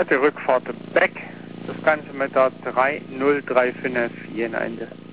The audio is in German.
zweite Rückfahrt back. Das Ganze mit der 30354 am Ende.